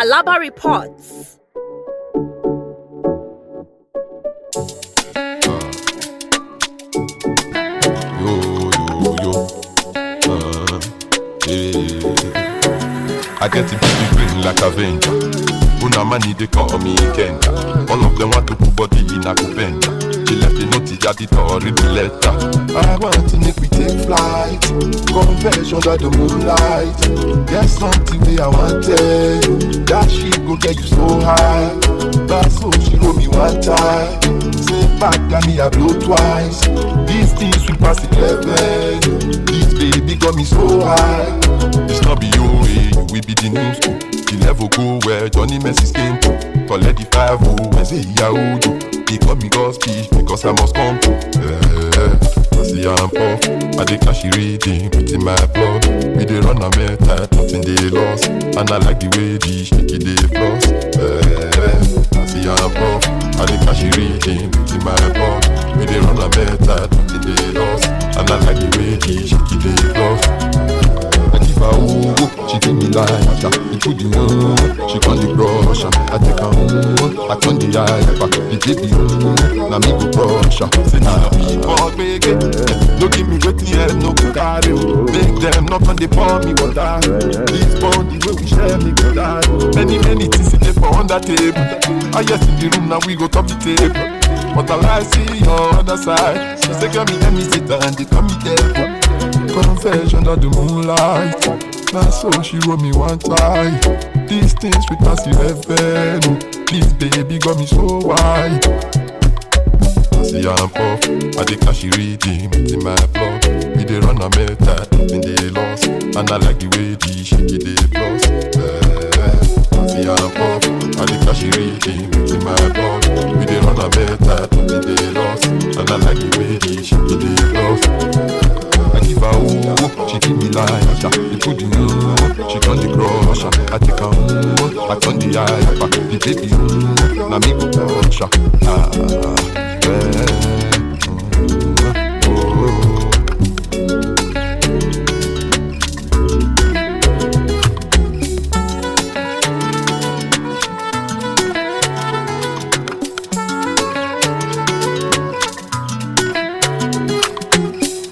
Alaba reports. I get to be green like a Avenger. Una money they call me Kenya. All of them want to put body in a Kupenda. She left the note at the door, read the letter. I want to make we take flight. Confessions under the moonlight. There's something that I want to tell you. That she go get you so high. That's so she wrote me one time. Say back got me a blow twice. These things we pass the level. This baby got me so high. It's not be you, we be the new school. The level go where Johnny Messi came to. Collect the 5-0 and say Yahudu. He call me God's speech because I must come to. I see I'm puff, I dey cash reading, put in my blood. We dey run a meta, nothing they lost. And I like the way the shaky they floss. I see I'm puff, I dey cash reading, put in my blood. We dey run a meta, nothing they lost. And I like the way the shaky they floss. I give her ooh, she give me like that. He put the she can the brush. I take her I turn the eye back. The baby now me go brush. Say now me God make it. Don't give me waiting here, no go carry. Make them not on the pour me water. This bond the way we share me go die. Many things in the for on that table. I yes in the room now we go top the table. But I see your other side. She say girl me let me sit and they call me devil. Confession of the moonlight. That's so she wrote me one time. These things we pass the level. This baby got me so wide. I see I'm puff, I dey cash reading, in my blood. We dey run a meta, nothing they lost. And I like the way the shaky they floss. I see I'm puff, I dey cash reading, in my blood. We dey run a meta, nothing they lost. And I like the way the shaky they floss. I give her ooh, she give me like that. They put the she turn the crush. I take her I turn the eye back. The baby now me go touch her.